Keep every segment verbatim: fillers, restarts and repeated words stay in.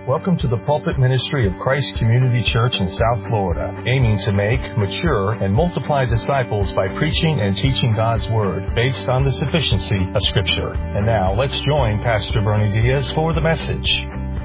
Welcome to the pulpit ministry of Christ Community Church in South Florida, aiming to make, mature, and multiply disciples by preaching and teaching God's Word based on the sufficiency of Scripture. And now, let's join Pastor Bernie Diaz for the message.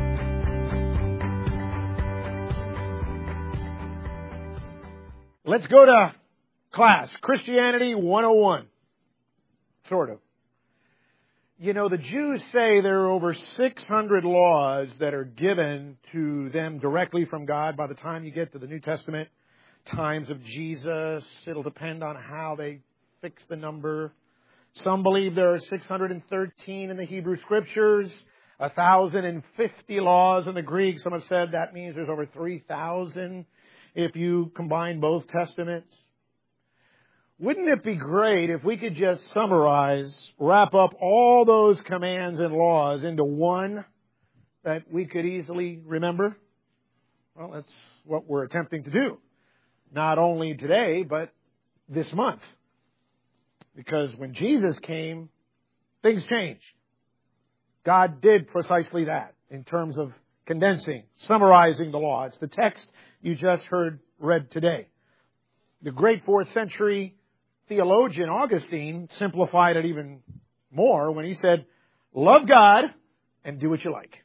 Let's go to class. Christianity one oh one. Sort of. You know, the Jews say there are over six hundred laws that are given to them directly from God by the time you get to the New Testament times of Jesus. It'll depend on how they fix the number. Some believe there are six hundred thirteen in the Hebrew Scriptures, one thousand fifty laws in the Greek. Some have said that means there's over three thousand if you combine both Testaments. Wouldn't it be great if we could just summarize, wrap up all those commands and laws into one that we could easily remember? Well, that's what we're attempting to do. Not only today, but this month. Because when Jesus came, things changed. God did precisely that in terms of condensing, summarizing the law. It's the text you just heard read today. The great fourth century theologian Augustine simplified it even more when he said, love God and do what you like.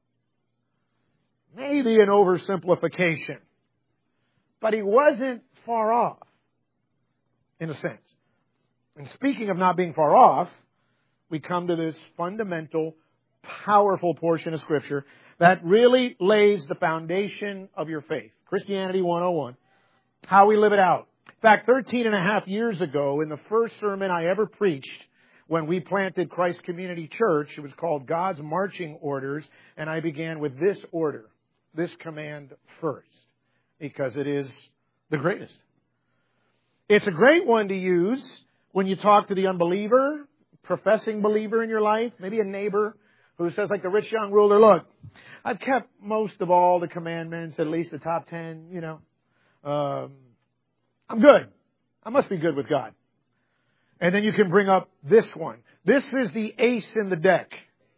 Maybe an oversimplification, but he wasn't far off, in a sense. And speaking of not being far off, we come to this fundamental, powerful portion of Scripture that really lays the foundation of your faith. Christianity one oh one. How we live it out. In fact, thirteen and a half years ago, in the first sermon I ever preached, when we planted Christ Community Church, it was called God's Marching Orders, and I began with this order, this command first, because it is the greatest. It's a great one to use when you talk to the unbeliever, professing believer in your life, maybe a neighbor who says, like the rich young ruler, look, I've kept most of all the commandments, at least the top ten, you know. Um, I'm good. I must be good with God. And then you can bring up this one. This is the ace in the deck.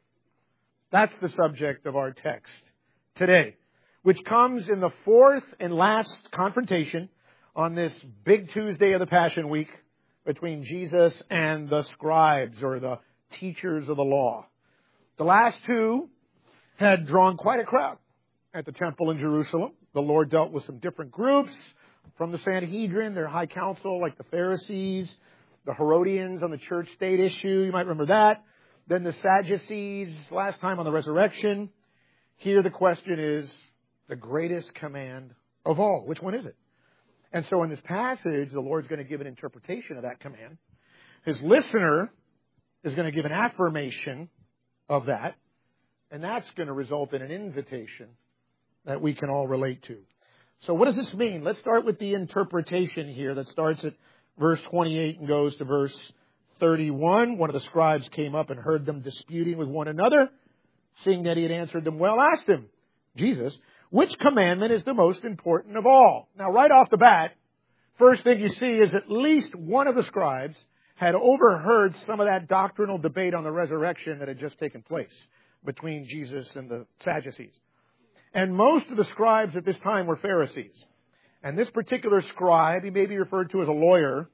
That's the subject of our text today, which comes in the fourth and last confrontation on this big Tuesday of the Passion Week between Jesus and the scribes or the teachers of the law. The last two had drawn quite a crowd at the temple in Jerusalem. The Lord dealt with some different groups from the Sanhedrin, their high council, like the Pharisees, the Herodians on the church-state issue. You might remember that. Then the Sadducees, last time on the resurrection. Here the question is the greatest command of all. Which one is it? And so in this passage, the Lord's going to give an interpretation of that command. His listener is going to give an affirmation of that. And that's going to result in an invitation that we can all relate to. So what does this mean? Let's start with the interpretation here that starts at verse twenty-eight and goes to verse thirty-one. One of the scribes came up and heard them disputing with one another. Seeing that he had answered them well, asked him, Jesus, which commandment is the most important of all? Now, right off the bat, first thing you see is at least one of the scribes had overheard some of that doctrinal debate on the resurrection that had just taken place between Jesus and the Sadducees. And most of the scribes at this time were Pharisees. And this particular scribe, he may be referred to as a lawyer,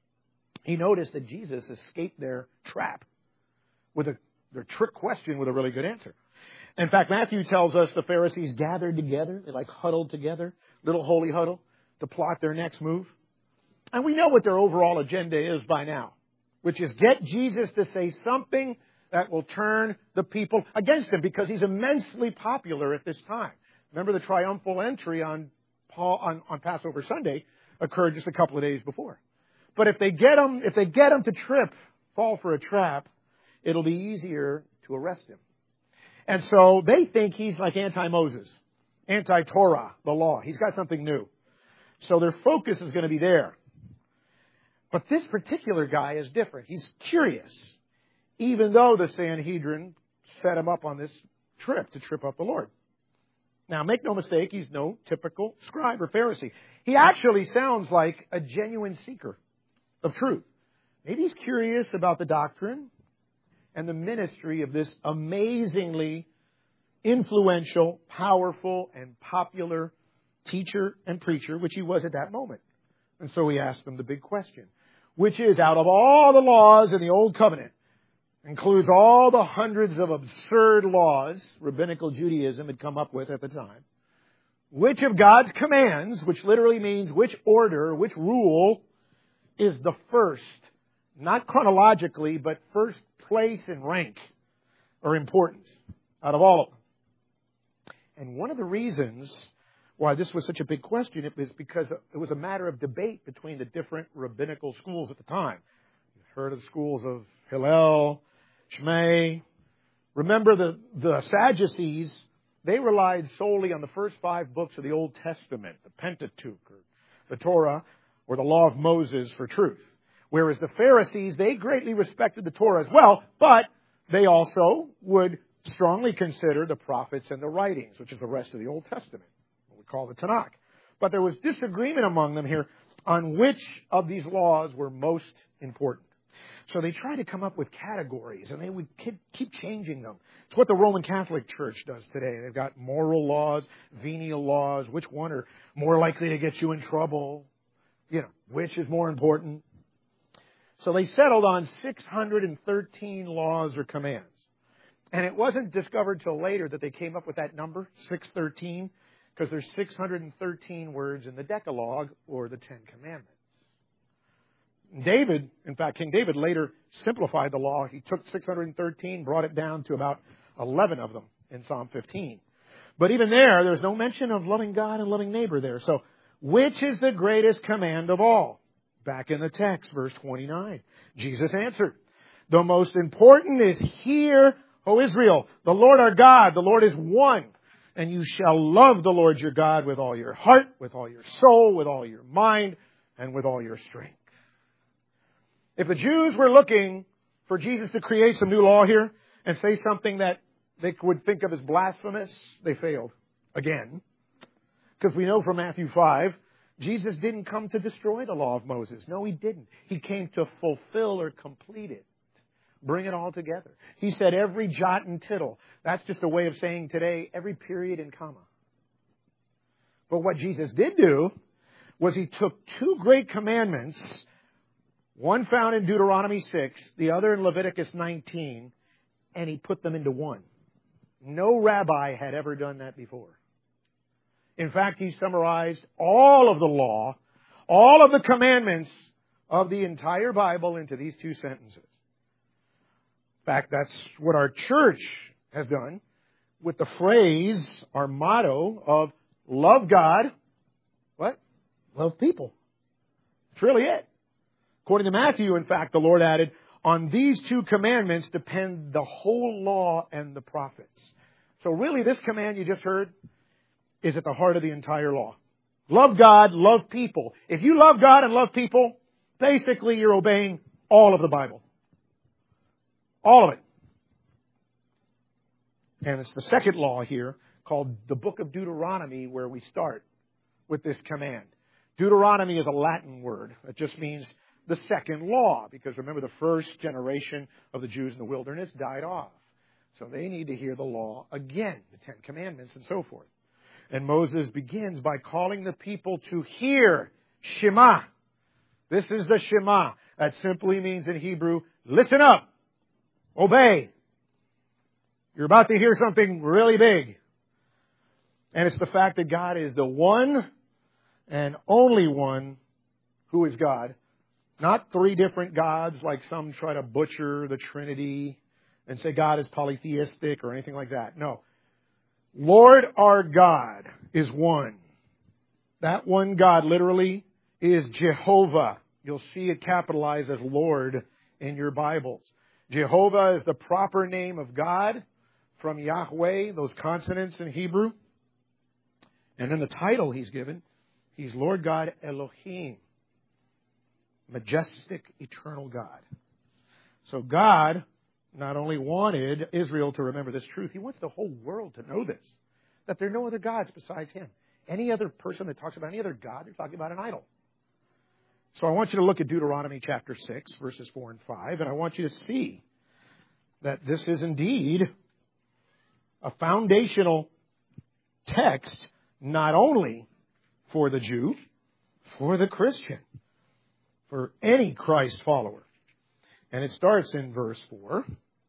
he noticed that Jesus escaped their trap with a, their trick question with a really good answer. In fact, Matthew tells us the Pharisees gathered together, they like huddled together, little holy huddle, to plot their next move. And we know what their overall agenda is by now, which is get Jesus to say something that will turn the people against him, because he's immensely popular at this time. Remember, the triumphal entry on Paul on, on Passover Sunday occurred just a couple of days before. But if they get him, if they get him to trip, fall for a trap, it'll be easier to arrest him. And so they think he's like anti-Moses, anti-Torah, the law. He's got something new. So their focus is going to be there. But this particular guy is different. He's curious, even though the Sanhedrin set him up on this trip to trip up the Lord. Now, make no mistake, he's no typical scribe or Pharisee. He actually sounds like a genuine seeker of truth. Maybe he's curious about the doctrine and the ministry of this amazingly influential, powerful, and popular teacher and preacher, which he was at that moment. And so he asked them the big question, which is, out of all the laws in the Old Covenant, includes all the hundreds of absurd laws rabbinical Judaism had come up with at the time, which of God's commands, which literally means which order, which rule, is the first, not chronologically, but first place in rank or importance out of all of them? And one of the reasons why this was such a big question is because it was a matter of debate between the different rabbinical schools at the time. You've heard of the schools of Hillel, Shammai. Remember the, the Sadducees, they relied solely on the first five books of the Old Testament, the Pentateuch, or the Torah, or the Law of Moses for truth. Whereas the Pharisees, they greatly respected the Torah as well, but they also would strongly consider the prophets and the writings, which is the rest of the Old Testament, what we call the Tanakh. But there was disagreement among them here on which of these laws were most important. So they tried to come up with categories, and they would keep changing them. It's what the Roman Catholic Church does today. They've got moral laws, venial laws, which one are more likely to get you in trouble, you know, which is more important. So they settled on six hundred thirteen laws or commands. And it wasn't discovered till later that they came up with that number, six thirteen, because there's six hundred thirteen words in the Decalogue, or the Ten Commandments. David, in fact, King David later simplified the law. He took six hundred thirteen, brought it down to about eleven of them in Psalm fifteen. But even there, there's no mention of loving God and loving neighbor there. So, which is the greatest command of all? Back in the text, verse twenty-nine. Jesus answered, the most important is, hear, O Israel, the Lord our God, the Lord is one. And you shall love the Lord your God with all your heart, with all your soul, with all your mind, and with all your strength. If the Jews were looking for Jesus to create some new law here and say something that they would think of as blasphemous, they failed again. Because we know from Matthew five, Jesus didn't come to destroy the law of Moses. No, He didn't. He came to fulfill or complete it. Bring it all together. He said every jot and tittle. That's just a way of saying today every period and comma. But what Jesus did do was He took two great commandments, one found in Deuteronomy six, the other in Leviticus nineteen, and He put them into one. No rabbi had ever done that before. In fact, He summarized all of the law, all of the commandments of the entire Bible into these two sentences. In fact, that's what our church has done with the phrase, our motto of love God, what? Love people. That's really it. According to Matthew, in fact, the Lord added, on these two commandments depend the whole law and the prophets. So really, this command you just heard is at the heart of the entire law. Love God, love people. If you love God and love people, basically you're obeying all of the Bible. All of it. And it's the second law here called the book of Deuteronomy where we start with this command. Deuteronomy is a Latin word. It just means the second law, because remember the first generation of the Jews in the wilderness died off. So they need to hear the law again, the Ten Commandments and so forth. And Moses begins by calling the people to hear Shema. This is the Shema. That simply means in Hebrew, listen up, obey. You're about to hear something really big. And it's the fact that God is the one and only one who is God. Not three different gods like some try to butcher the Trinity and say God is polytheistic or anything like that. No. Lord our God is one. That one God literally is Jehovah. You'll see it capitalized as Lord in your Bibles. Jehovah is the proper name of God from Yahweh, those consonants in Hebrew. And in the title He's given, He's Lord God Elohim. Majestic, eternal God. So God not only wanted Israel to remember this truth, He wants the whole world to know this. That there are no other gods besides Him. Any other person that talks about any other God, they're talking about an idol. So I want you to look at Deuteronomy chapter six, verses four and five, and I want you to see that this is indeed a foundational text not only for the Jew, for the Christian, for any Christ follower. And it starts in verse four.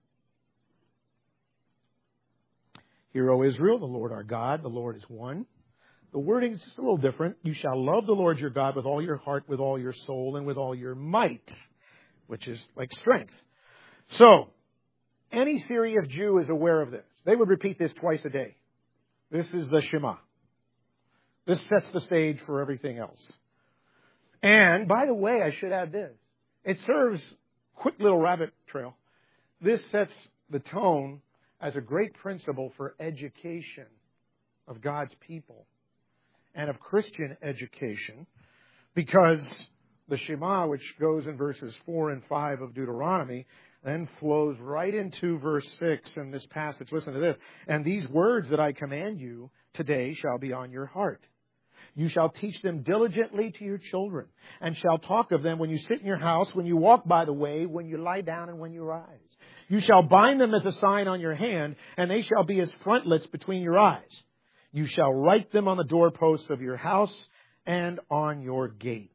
Hear, O Israel, the Lord our God, the Lord is one. The wording is just a little different. You shall love the Lord your God with all your heart, with all your soul, and with all your might, which is like strength. So, any serious Jew is aware of this. They would repeat this twice a day. This is the Shema. This sets the stage for everything else. And, by the way, I should add this. It serves, quick little rabbit trail, this sets the tone as a great principle for education of God's people and of Christian education, because the Shema, which goes in verses four and five of Deuteronomy, then flows right into verse six in this passage. Listen to this. And these words that I command you today shall be on your heart. You shall teach them diligently to your children, and shall talk of them when you sit in your house, when you walk by the way, when you lie down, and when you rise. You shall bind them as a sign on your hand, and they shall be as frontlets between your eyes. You shall write them on the doorposts of your house and on your gates.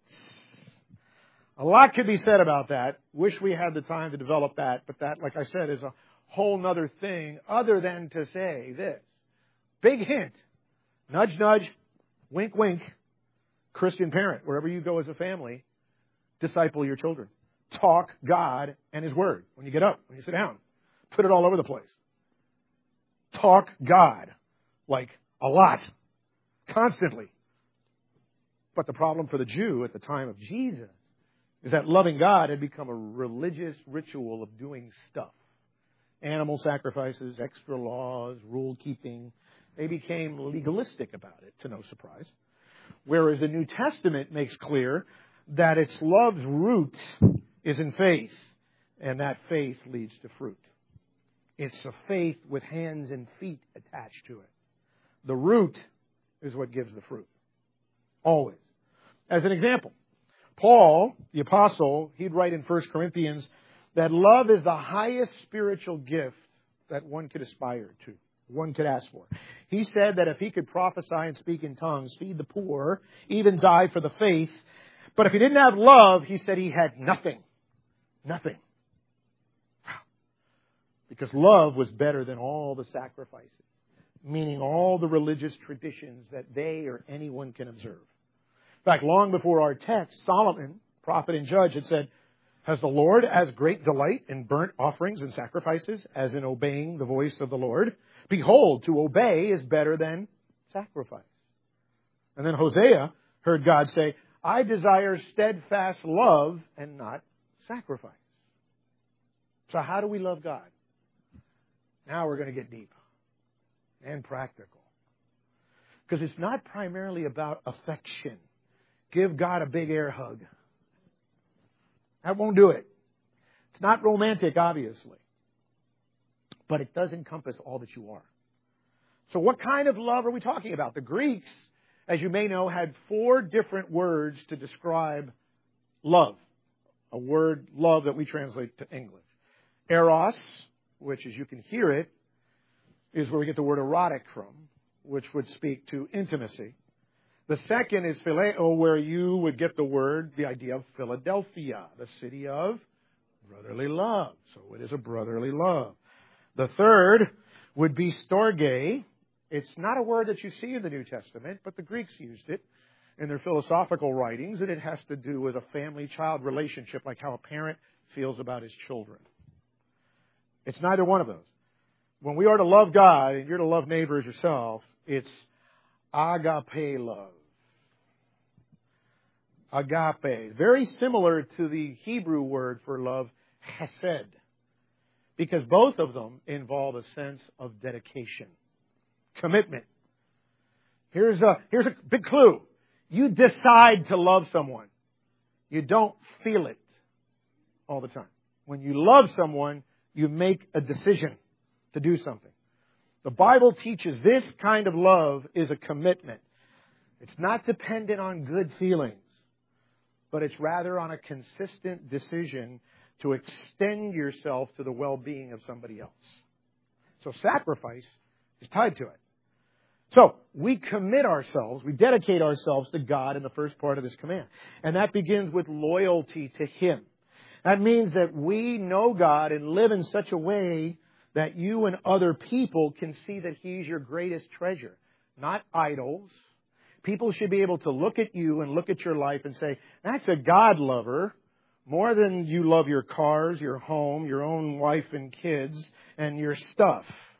A lot could be said about that. Wish we had the time to develop that, but that, like I said, is a whole nother thing other than to say this. Big hint. Nudge, nudge. Wink, wink. Christian parent, wherever you go as a family, disciple your children. Talk God and His Word. When you get up, when you sit down, put it all over the place. Talk God. Like a lot. Constantly. But the problem for the Jew at the time of Jesus is that loving God had become a religious ritual of doing stuff. Animal sacrifices, extra laws, rule keeping. They became legalistic about it, to no surprise. Whereas the New Testament makes clear that its love's root is in faith, and that faith leads to fruit. It's a faith with hands and feet attached to it. The root is what gives the fruit. Always. As an example, Paul, the apostle, he'd write in First Corinthians that love is the highest spiritual gift that one could aspire to, one could ask for. He said that if he could prophesy and speak in tongues, feed the poor, even die for the faith, but if he didn't have love, he said he had nothing. Nothing. Because love was better than all the sacrifices, meaning all the religious traditions that they or anyone can observe. In fact, long before our text, Solomon, prophet and judge, had said, has the Lord as great delight in burnt offerings and sacrifices as in obeying the voice of the Lord? Behold, to obey is better than sacrifice. And then Hosea heard God say, I desire steadfast love and not sacrifice. So how do we love God? Now we're going to get deep and practical. Because it's not primarily about affection. Give God a big air hug. That won't do it. It's not romantic, obviously. But it does encompass all that you are. So what kind of love are we talking about? The Greeks, as you may know, had four different words to describe love. A word, love, that we translate to English. Eros, which, as you can hear it, is where we get the word erotic from, which would speak to intimacy. The second is phileo, where you would get the word, the idea of Philadelphia, the city of brotherly love. So it is a brotherly love. The third would be storge. It's not a word that you see in the New Testament, but the Greeks used it in their philosophical writings, and it has to do with a family-child relationship, like how a parent feels about his children. It's neither one of those. When we are to love God and you're to love neighbor as yourself, it's agape love. Agape. Very similar to the Hebrew word for love, chesed. Because both of them involve a sense of dedication. Commitment. Here's a, here's a big clue. You decide to love someone. You don't feel it all the time. When you love someone, you make a decision to do something. The Bible teaches this kind of love is a commitment. It's not dependent on good feelings, but it's rather on a consistent decision to extend yourself to the well-being of somebody else. So sacrifice is tied to it. So, we commit ourselves, we dedicate ourselves to God in the first part of this command. And that begins with loyalty to Him. That means that we know God and live in such a way that you and other people can see that He's your greatest treasure. Not idols. People should be able to look at you and look at your life and say, that's a God lover, more than you love your cars, your home, your own wife and kids, and your stuff.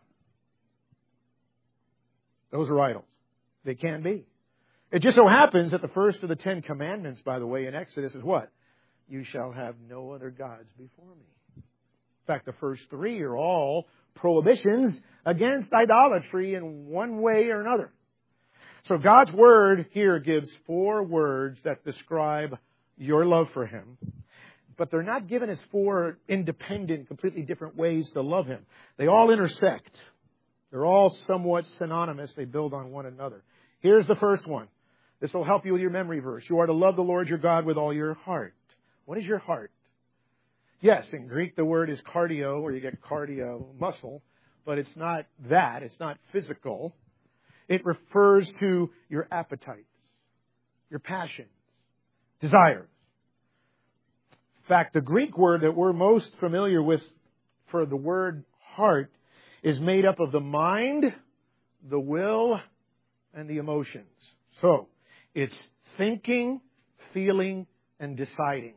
Those are idols. They can be. It just so happens that the first of the Ten Commandments, by the way, in Exodus is what? You shall have no other gods before me. In fact, the first three are all prohibitions against idolatry in one way or another. So God's Word here gives four words that describe your love for Him. But they're not given as four independent, completely different ways to love Him. They all intersect. They're all somewhat synonymous. They build on one another. Here's the first one. This will help you with your memory verse. You are to love the Lord your God with all your heart. What is your heart? Yes, in Greek the word is cardio, or you get cardio, muscle, but it's not that. It's not physical. It refers to your appetites, your passions, desires. In fact, the Greek word that we're most familiar with for the word heart is made up of the mind, the will, and the emotions. So, it's thinking, feeling, and deciding.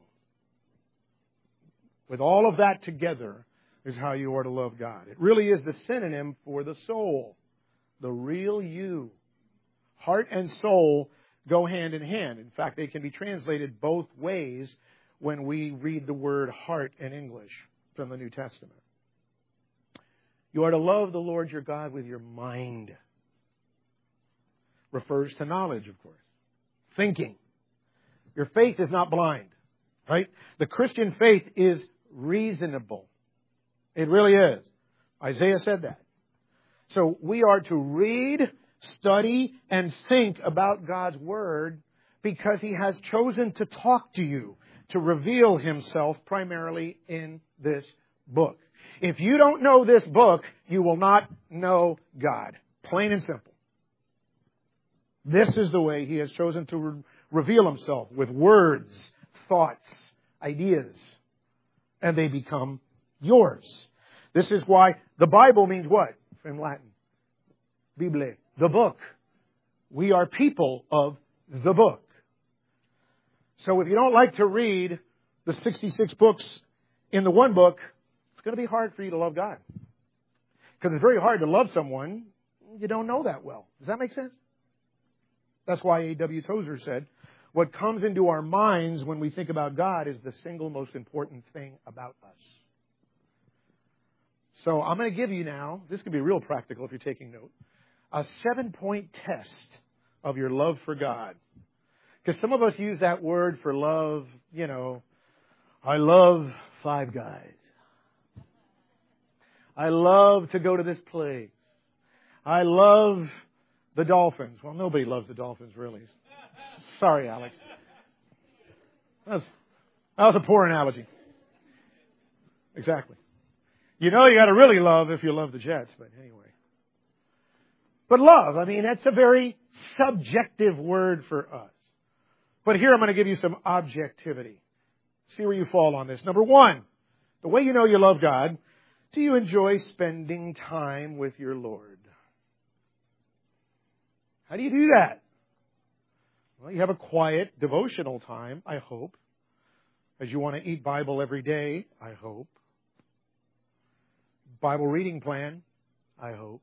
With all of that together is how you are to love God. It really is the synonym for the soul, the real you. Heart and soul go hand in hand. In fact, they can be translated both ways when we read the word heart in English from the New Testament. You are to love the Lord your God with your mind. Refers to knowledge, of course. Thinking. Your faith is not blind, right? The Christian faith is reasonable. It really is. Isaiah said that. So we are to read, study, and think about God's Word because He has chosen to talk to you, to reveal Himself primarily in this book. If you don't know this book, you will not know God. Plain and simple. This is the way He has chosen to re- reveal Himself with words, thoughts, ideas, and they become yours. This is why the Bible means what? From Latin. Bible. The book. We are people of the book. So if you don't like to read the sixty-six books in the one book, it's going to be hard for you to love God. Because it's very hard to love someone you don't know that well. Does that make sense? That's why A W Tozer said, what comes into our minds when we think about God is the single most important thing about us. So I'm going to give you now, this can be real practical if you're taking note, a seven-point test of your love for God. Because some of us use that word for love, you know, I love Five Guys. I love to go to this place. I love the Dolphins. Well, nobody loves the Dolphins, really. Sorry, Alex. That was, that was a poor analogy. Exactly. You know you got to really love if you love the Jets, but anyway. But love, I mean, that's a very subjective word for us. But here I'm going to give you some objectivity. See where you fall on this. Number one, the way you know you love God, do you enjoy spending time with your Lord? How do you do that? Well, you have a quiet, devotional time, I hope. As you want to eat Bible every day, I hope. Bible reading plan, I hope.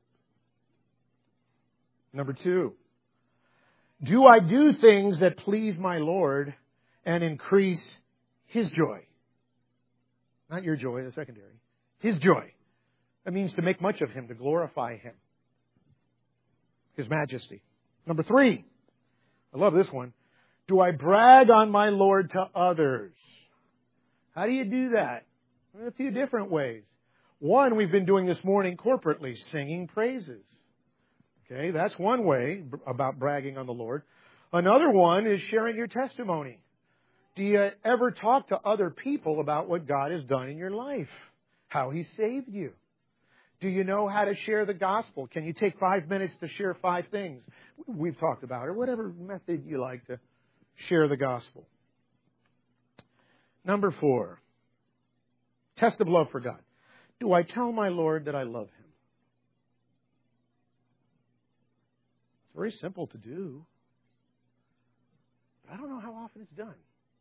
Number two, do I do things that please my Lord and increase His joy? Not your joy, the secondary. His joy. That means to make much of Him, to glorify Him. His majesty. Number three, I love this one. Do I brag on my Lord to others? How do you do that? In a few different ways. One, we've been doing this morning corporately, singing praises. Okay, that's one way about bragging on the Lord. Another one is sharing your testimony. Do you ever talk to other people about what God has done in your life? How He saved you? Do you know how to share the gospel? Can you take five minutes to share five things we've talked about, or whatever method you like to share the gospel? Number four, test of love for God. Do I tell my Lord that I love Him? It's very simple to do. But I don't know how often it's done.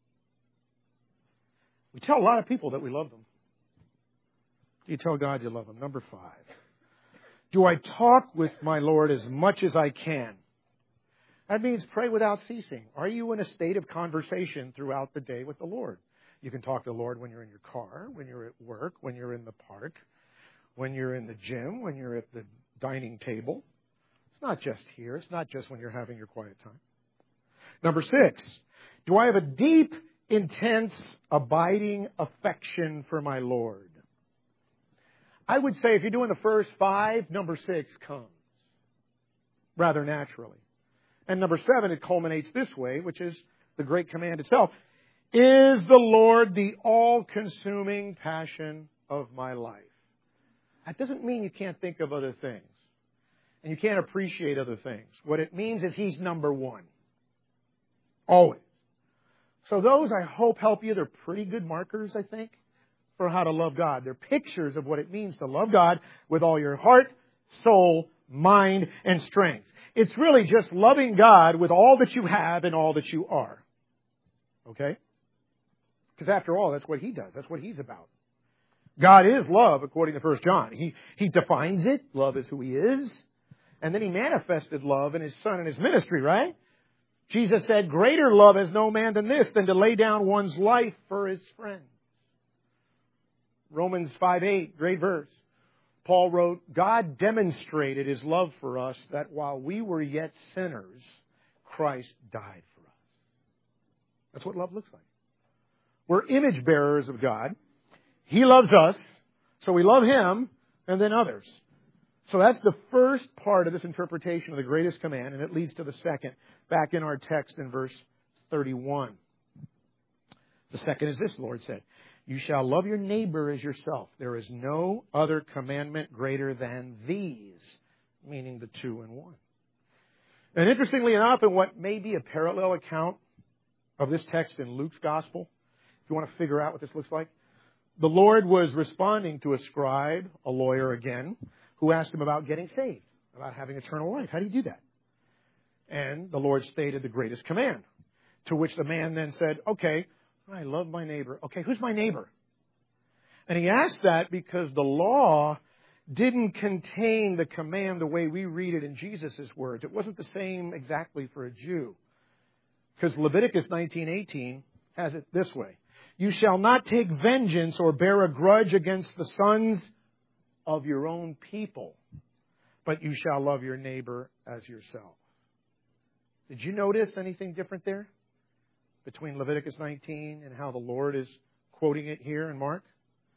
We tell a lot of people that we love them. Do you tell God you love Him? Number five. Do I talk with my Lord as much as I can? That means pray without ceasing. Are you in a state of conversation throughout the day with the Lord? You can talk to the Lord when you're in your car, when you're at work, when you're in the park, when you're in the gym, when you're at the dining table. It's not just here. It's not just when you're having your quiet time. Number six. Do I have a deep, intense, abiding affection for my Lord? I would say if you're doing the first five, number six comes rather naturally. And number seven, it culminates this way, which is the great command itself. Is the Lord the all-consuming passion of my life? That doesn't mean you can't think of other things. And you can't appreciate other things. What it means is He's number one. Always. So those, I hope, help you. They're pretty good markers, I think, for how to love God. They're pictures of what it means to love God with all your heart, soul, mind, and strength. It's really just loving God with all that you have and all that you are. Okay? Because after all, that's what He does. That's what He's about. God is love, according to First John. He, he defines it. Love is who He is. And then He manifested love in His Son and His ministry, right? Jesus said, greater love has no man than this, than to lay down one's life for his friends. Romans five eight, great verse. Paul wrote, God demonstrated His love for us that while we were yet sinners, Christ died for us. That's what love looks like. We're image bearers of God. He loves us, so we love Him and then others. So that's the first part of this interpretation of the greatest command, and it leads to the second, back in our text in verse thirty-one. The second is this, the Lord said, you shall love your neighbor as yourself. There is no other commandment greater than these, meaning the two in one. And interestingly enough, in what may be a parallel account of this text in Luke's Gospel, if you want to figure out what this looks like, the Lord was responding to a scribe, a lawyer again, who asked him about getting saved, about having eternal life. How do you do that? And the Lord stated the greatest command, to which the man then said, okay, I love my neighbor. Okay, who's my neighbor? And he asked that because the law didn't contain the command the way we read it in Jesus' words. It wasn't the same exactly for a Jew. Because Leviticus nineteen eighteen has it this way. You shall not take vengeance or bear a grudge against the sons of your own people, but you shall love your neighbor as yourself. Did you notice anything different there between Leviticus nineteen and how the Lord is quoting it here in Mark?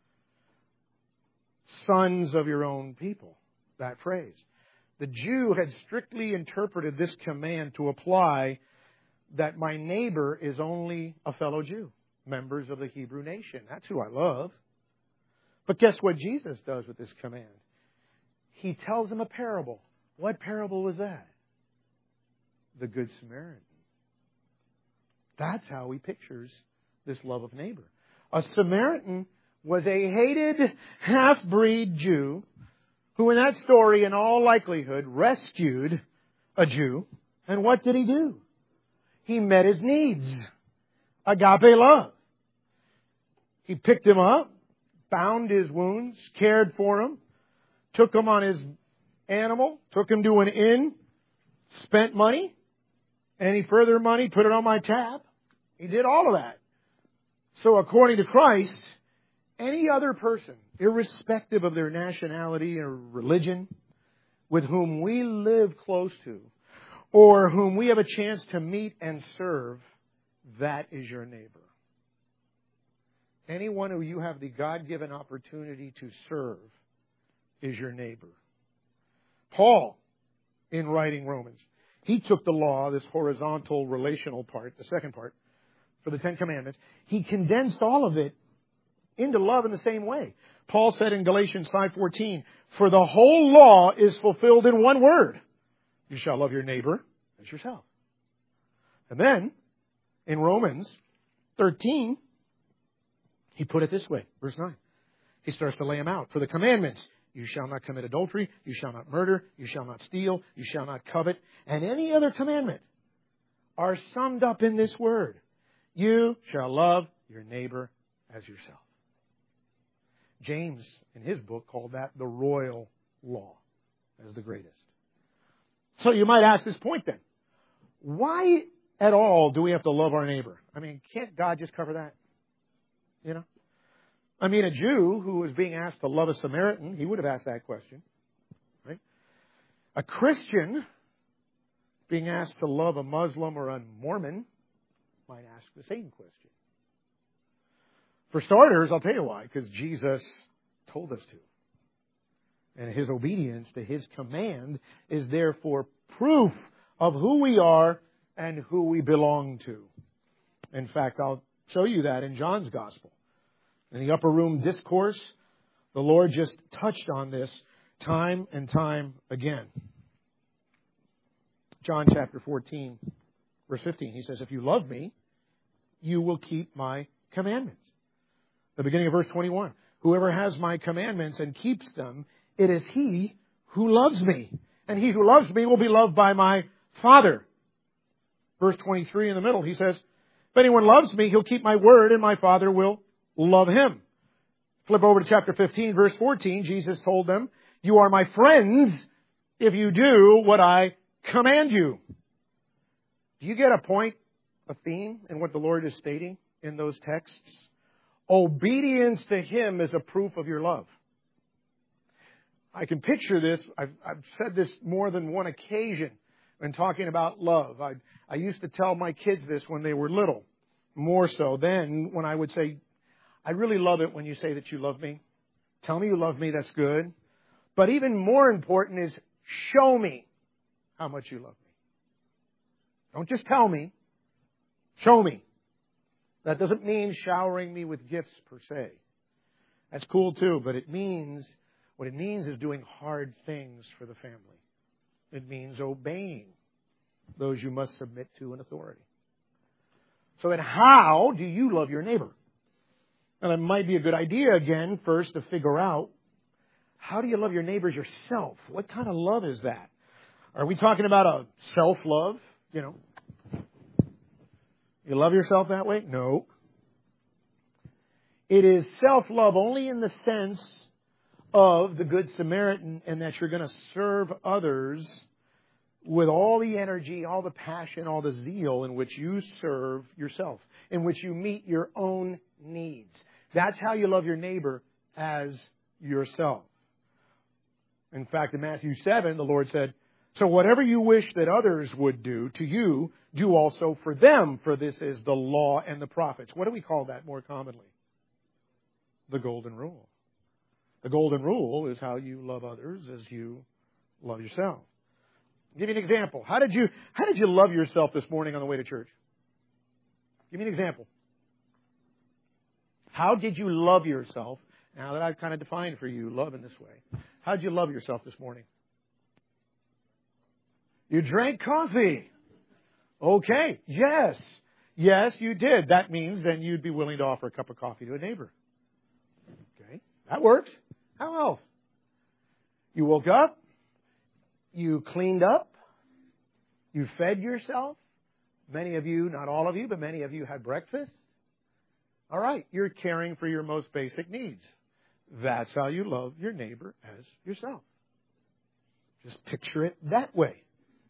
Sons of your own people, that phrase. The Jew had strictly interpreted this command to apply that my neighbor is only a fellow Jew, members of the Hebrew nation. That's who I love. But guess what Jesus does with this command? He tells them a parable. What parable was that? The Good Samaritan. That's how He pictures this love of neighbor. A Samaritan was a hated half-breed Jew who in that story, in all likelihood, rescued a Jew. And what did he do? He met his needs. Agape love. He picked him up, bound his wounds, cared for him, took him on his animal, took him to an inn, spent money, any further money, put it on my tab. He did all of that. So according to Christ, any other person, irrespective of their nationality or religion, with whom we live close to, or whom we have a chance to meet and serve, that is your neighbor. Anyone who you have the God-given opportunity to serve is your neighbor. Paul, in writing Romans, he took the law, this horizontal relational part, the second part, for the Ten Commandments. He condensed all of it into love in the same way. Paul said in Galatians five fourteen, for the whole law is fulfilled in one word. You shall love your neighbor as yourself. And then, in Romans thirteen, he put it this way, verse nine. He starts to lay them out. For the commandments, you shall not commit adultery, you shall not murder, you shall not steal, you shall not covet, and any other commandment are summed up in this word. You shall love your neighbor as yourself. James, in his book, called that the royal law as the greatest. So you might ask this point then, why at all do we have to love our neighbor? I mean, can't God just cover that? You know? I mean, a Jew who was being asked to love a Samaritan, he would have asked that question. Right? A Christian being asked to love a Muslim or a Mormon might ask the same question. For starters, I'll tell you why, because Jesus told us to. And His obedience to His command is therefore proof of who we are and who we belong to. In fact, I'll show you that in John's Gospel. In the upper room discourse, the Lord just touched on this time and time again. John chapter fourteen, verse fifteen, He says, if you love me, you will keep my commandments. The beginning of verse twenty-one, whoever has my commandments and keeps them, it is he who loves me. And he who loves me will be loved by my Father. Verse twenty-three in the middle, He says, if anyone loves me, he'll keep my word, and my Father will love him. Flip over to chapter fifteen, verse fourteen. Jesus told them, you are my friends if you do what I command you. Do you get a point, a theme in what the Lord is stating in those texts? Obedience to Him is a proof of your love. I can picture this. I've, I've said this more than one occasion when talking about love. I, I used to tell my kids this when they were little, more so then when I would say, I really love it when you say that you love me. Tell me you love me, that's good. But even more important is show me how much you love me. Don't just tell me. Show me. That doesn't mean showering me with gifts per se. That's cool too, but it means, what it means is doing hard things for the family. It means obeying those you must submit to in authority. So then how do you love your neighbor? And it might be a good idea, again, first to figure out, how do you love your neighbors yourself? What kind of love is that? Are we talking about a self-love? You know, you love yourself that way? No. It is self-love only in the sense of the Good Samaritan, and that you're going to serve others with all the energy, all the passion, all the zeal in which you serve yourself, in which you meet your own needs. That's how you love your neighbor as yourself. In fact, in Matthew seven, the Lord said, so whatever you wish that others would do to you, do also for them, for this is the law and the prophets. What do we call that more commonly? The golden rule. The golden rule is how you love others as you love yourself. I'll give you an example. How did you, how did you love yourself this morning on the way to church? Give me an example. How did you love yourself? Now that I've kind of defined for you love in this way. How did you love yourself this morning? You drank coffee. Okay. Yes. Yes, you did. That means then you'd be willing to offer a cup of coffee to a neighbor. Okay. That works. How else? You woke up. You cleaned up. You fed yourself. Many of you, not all of you, but many of you had breakfast. All right. You're caring for your most basic needs. That's how you love your neighbor as yourself. Just picture it that way.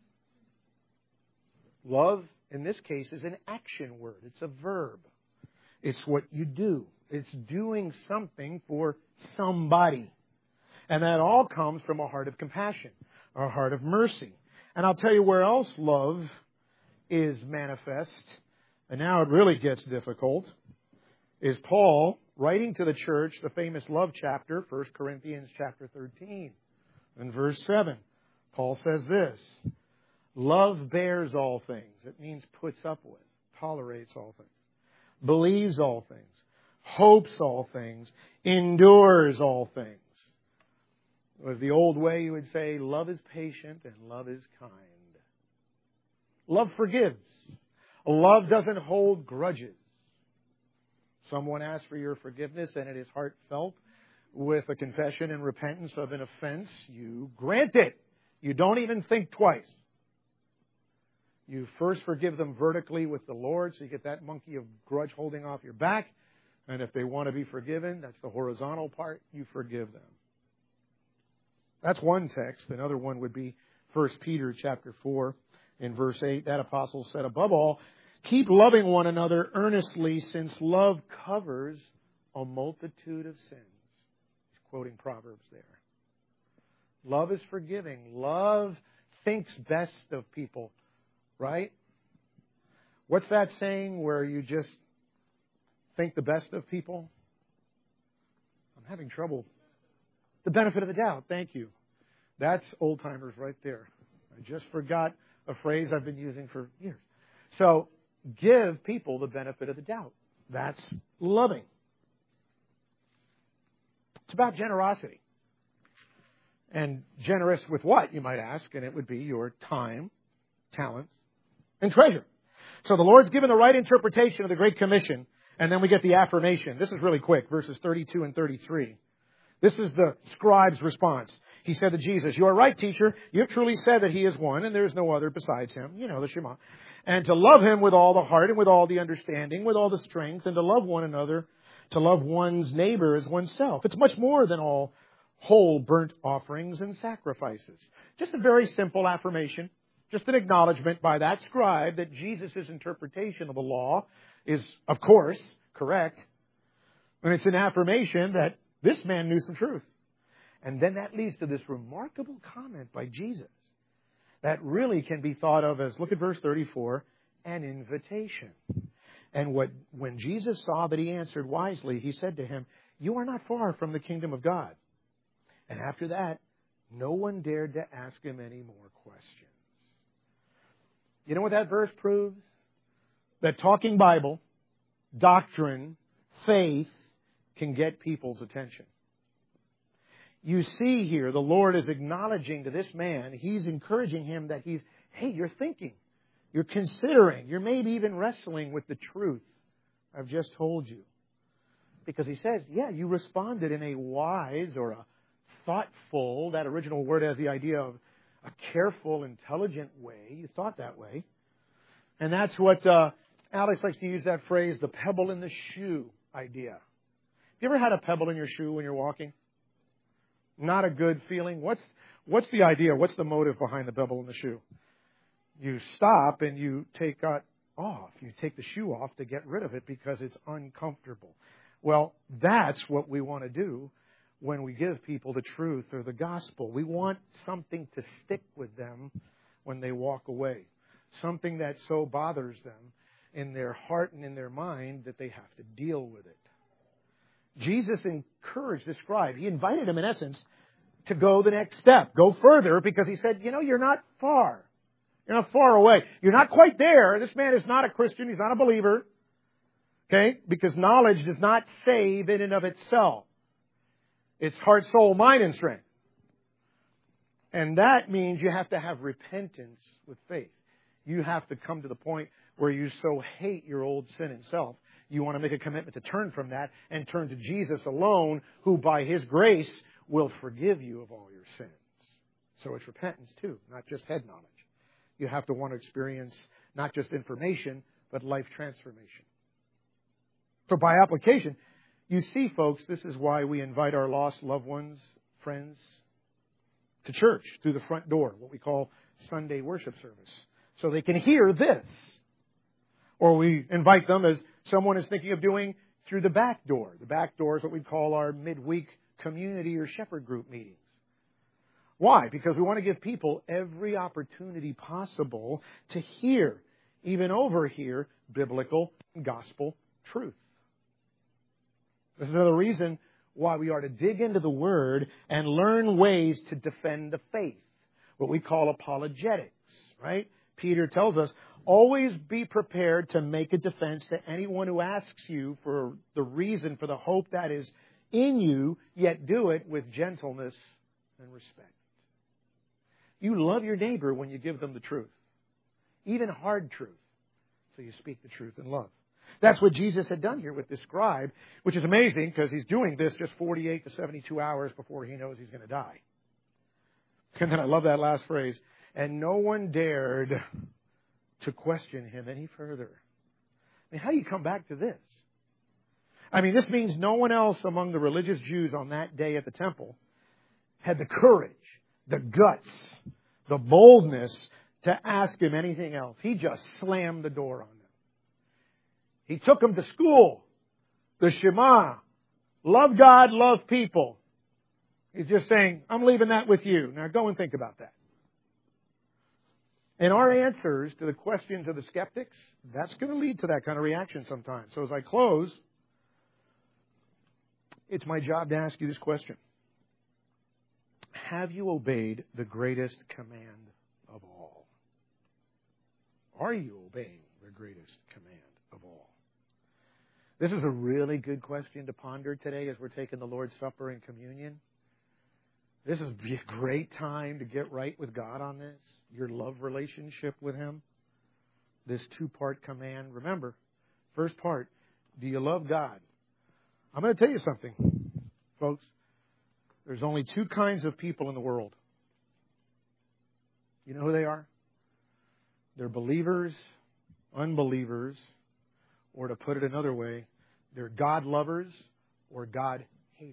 Love, in this case, is an action word. It's a verb. It's what you do. It's doing something for somebody. And that all comes from a heart of compassion, a heart of mercy. And I'll tell you where else love is manifest, and now it really gets difficult, is Paul writing to the church the famous love chapter, First Corinthians chapter thirteen. In verse seven, Paul says this, love bears all things. It means puts up with, tolerates all things, believes all things, hopes all things, endures all things. It was the old way you would say, love is patient and love is kind. Love forgives. Love doesn't hold grudges. Someone asks for your forgiveness and it is heartfelt with a confession and repentance of an offense, you grant it. You don't even think twice. You first forgive them vertically with the Lord, so you get that monkey of grudge holding off your back. And if they want to be forgiven, that's the horizontal part, you forgive them. That's one text. Another one would be First Peter chapter four in verse eight. That apostle said, above all, keep loving one another earnestly, since love covers a multitude of sins. He's quoting Proverbs there. Love is forgiving. Love thinks best of people, right? What's that saying where you just think the best of people? I'm having trouble. The benefit of the doubt. Thank you. That's old timers right there. I just forgot a phrase I've been using for years. So, give people the benefit of the doubt. That's loving. It's about generosity. And generous with what, you might ask? And it would be your time, talents, and treasure. So the Lord's given the right interpretation of the Great Commission, and then we get the affirmation. This is really quick, verses thirty-two and thirty-three. This is the scribe's response. He said to Jesus, you are right, teacher. You have truly said that He is one, and there is no other besides Him. You know, the Shema. And to love Him with all the heart and with all the understanding, with all the strength, and to love one another, to love one's neighbor as oneself. It's much more than all whole burnt offerings and sacrifices. Just a very simple affirmation. Just an acknowledgement by that scribe that Jesus' interpretation of the law is, of course, correct. And it's an affirmation that this man knew some truth. And then that leads to this remarkable comment by Jesus that really can be thought of as, look at verse thirty-four, an invitation. And what, when Jesus saw that he answered wisely, He said to him, you are not far from the kingdom of God. And after that, no one dared to ask Him any more questions. You know what that verse proves? That talking Bible, doctrine, faith can get people's attention. You see here, the Lord is acknowledging to this man, He's encouraging him that he's, hey, you're thinking, you're considering, you're maybe even wrestling with the truth I've just told you. Because He says, yeah, you responded in a wise or a thoughtful, that original word has the idea of a careful, intelligent way. You thought that way. And that's what uh, Alex likes to use that phrase, the pebble in the shoe idea. Have you ever had a pebble in your shoe when you're walking? Not a good feeling. What's what's the idea? What's the motive behind the pebble in the shoe? You stop and you take it off. You take the shoe off to get rid of it because it's uncomfortable. Well, that's what we want to do when we give people the truth or the gospel. We want something to stick with them when they walk away. Something that so bothers them in their heart and in their mind that they have to deal with it. Jesus encouraged the scribe. He invited him, in essence, to go the next step. Go further, because He said, you know, you're not far. You're not far away. You're not quite there. This man is not a Christian. He's not a believer. Okay? Because knowledge does not save in and of itself. It's heart, soul, mind, and strength. And that means you have to have repentance with faith. You have to come to the point where you so hate your old sin and self, you want to make a commitment to turn from that and turn to Jesus alone, who by His grace will forgive you of all your sins. So it's repentance too, not just head knowledge. You have to want to experience not just information, but life transformation. So by application, you see, folks, this is why we invite our lost loved ones, friends, to church through the front door, what we call Sunday worship service, so they can hear this. Or we invite them, as someone is thinking of doing, through the back door. The back door is what we call our midweek community or shepherd group meetings. Why? Because we want to give people every opportunity possible to hear, even overhear, biblical gospel truth. This is another reason why we are to dig into the Word and learn ways to defend the faith, what we call apologetics, right? Peter tells us, Always be prepared to make a defense to anyone who asks you for the reason for the hope that is in you, yet do it with gentleness and respect. You love your neighbor when you give them the truth, even hard truth. So you speak the truth in love. That's what Jesus had done here with this scribe, which is amazing because he's doing this just forty-eight to seventy-two hours before he knows he's going to die. And then I love that last phrase, and no one dared to question him any further. I mean, how do you come back to this? I mean, this means no one else among the religious Jews on that day at the temple had the courage, the guts, the boldness to ask him anything else. He just slammed the door on them. He took them to school, the Shema, love God, love people. He's just saying, I'm leaving that with you. Now go and think about that. And our answers to the questions of the skeptics, that's going to lead to that kind of reaction sometimes. So as I close, it's my job to ask you this question. Have you obeyed the greatest command of all? Are you obeying the greatest command of all? This is a really good question to ponder today as we're taking the Lord's Supper and communion. This would be a great time to get right with God on this, your love relationship with Him. This two-part command. Remember, first part, do you love God? I'm going to tell you something, folks. There's only two kinds of people in the world. You know who they are? They're believers, unbelievers, or to put it another way, they're God lovers or God haters.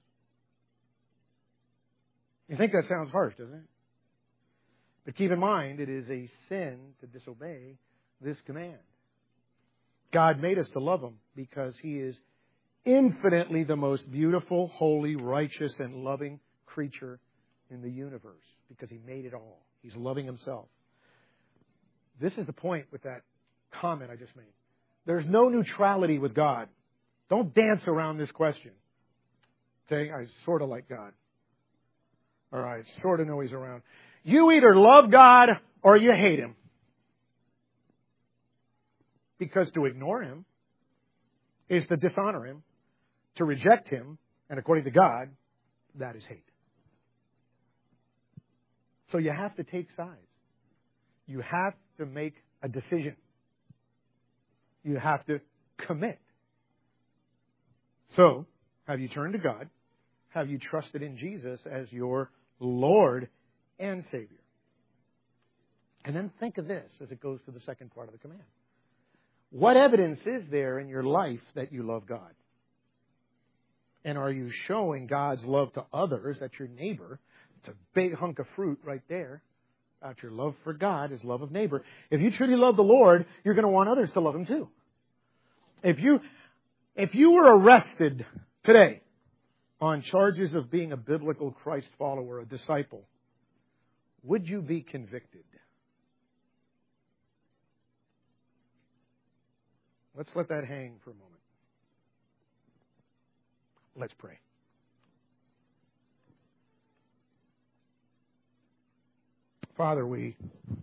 You think that sounds harsh, doesn't it? But keep in mind, it is a sin to disobey this command. God made us to love Him because He is infinitely the most beautiful, holy, righteous, and loving creature in the universe because He made it all. He's loving Himself. This is the point with that comment I just made. There's no neutrality with God. Don't dance around this question. Okay, I sort of like God. All right, sort of know He's around. You either love God or you hate Him. Because to ignore Him is to dishonor Him. To reject Him, and according to God, that is hate. So you have to take sides. You have to make a decision. You have to commit. So, have you turned to God? Have you trusted in Jesus as your Lord and Savior? And then think of this as it goes to the second part of the command. What evidence is there in your life that you love God? And are you showing God's love to others? That's your neighbor. It's a big hunk of fruit right there. About your love for God, His love of neighbor. If you truly love the Lord, you're going to want others to love Him too. If you, if you were arrested today on charges of being a biblical Christ follower, a disciple, would you be convicted? Let's let that hang for a moment. Let's pray. Father, we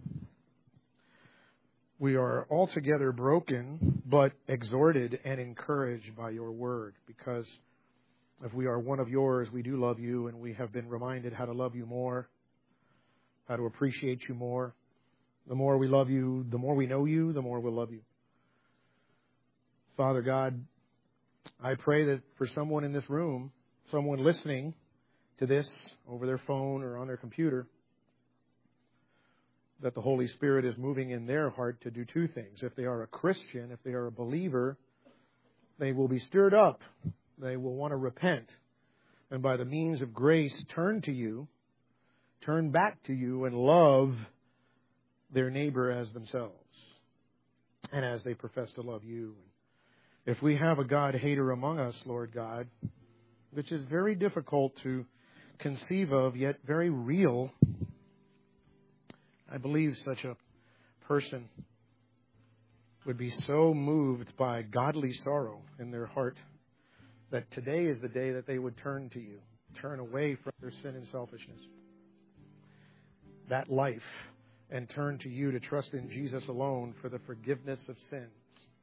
we are altogether broken, but exhorted and encouraged by your word, because if we are one of yours, we do love you, and we have been reminded how to love you more, how to appreciate you more. The more we love you, the more we know you, the more we'll love you. Father God, I pray that for someone in this room, someone listening to this over their phone or on their computer, that the Holy Spirit is moving in their heart to do two things. If they are a Christian, if they are a believer, they will be stirred up. They will want to repent. And by the means of grace, turn to you, turn back to you, and love their neighbor as themselves, and as they profess to love you. If we have a God-hater among us, Lord God, which is very difficult to conceive of, yet very real, I believe such a person would be so moved by godly sorrow in their heart that today is the day that they would turn to you, turn away from their sin and selfishness. That life and turn to you to trust in Jesus alone for the forgiveness of sins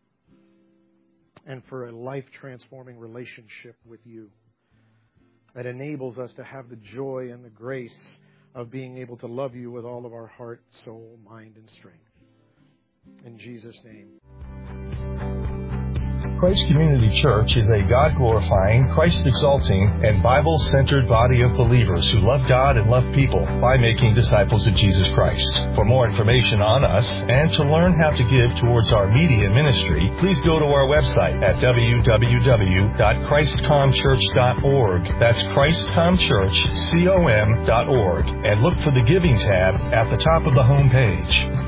and for a life-transforming relationship with you that enables us to have the joy and the grace of being able to love you with all of our heart, soul, mind, and strength. In Jesus' name. Christ Community Church is a God-glorifying, Christ-exalting, and Bible-centered body of believers who love God and love people by making disciples of Jesus Christ. For more information on us and to learn how to give towards our media ministry, please go to our website at w w w dot christ com church dot org. That's christ com church com dot org. And look for the Giving tab at the top of the home page.